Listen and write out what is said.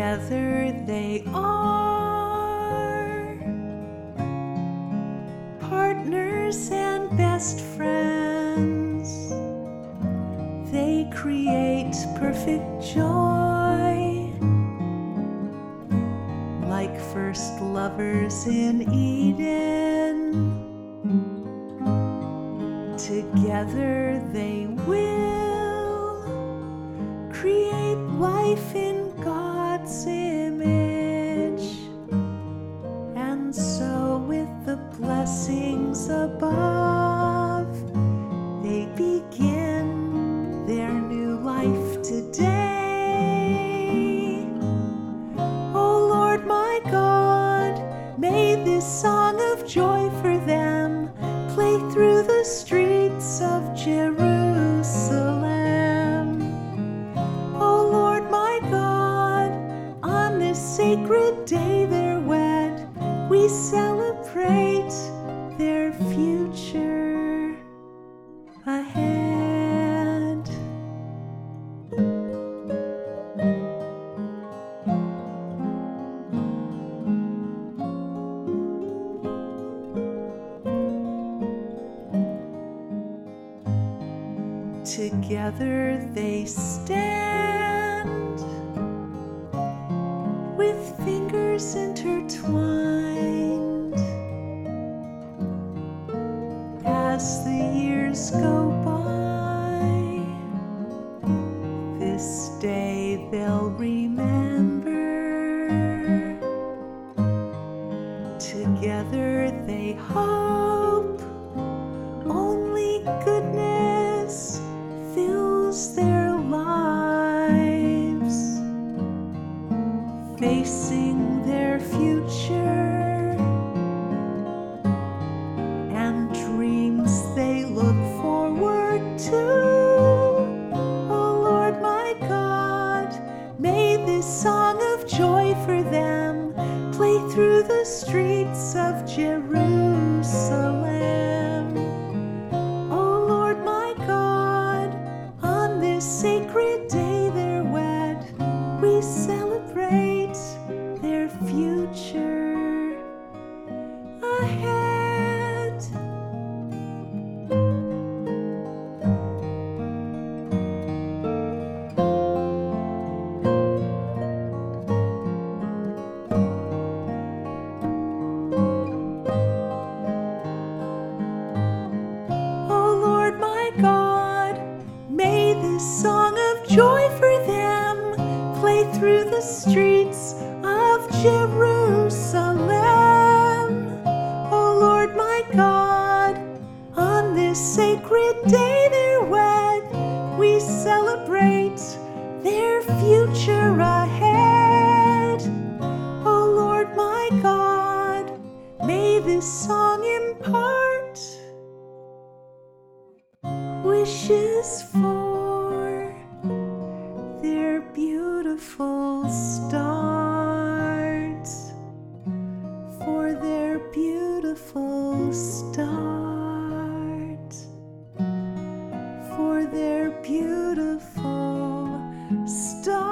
Together they are partners and best friends. They create perfect joy, like first lovers in Eden. Together they will create life in God's image, and so with the blessings above, they begin their new life today. Oh Lord my God, may this song of joy for them play through the streets of Jerusalem. Oh Lord my God, on this sacred day they're wed, we celebrate their future ahead. Together they stand, with fingers intertwined. As the years go by, this day they'll remember. Together they hope only goodness fills their lives, facing their future and dreams they look forward to. Oh Lord my God, may this song of joy for them play through the streets of Jerusalem. Oh Lord my God, on this sacred day they're wed, we celebrate their future ahead. Oh Lord my God, may this song of joy for them play through the streets of Jerusalem. Oh Lord my God, on this sacred day they're wed, we celebrate their future ahead. Oh Lord my God, may this song impart wishes for their beautiful start, for their beautiful start, for their beautiful start.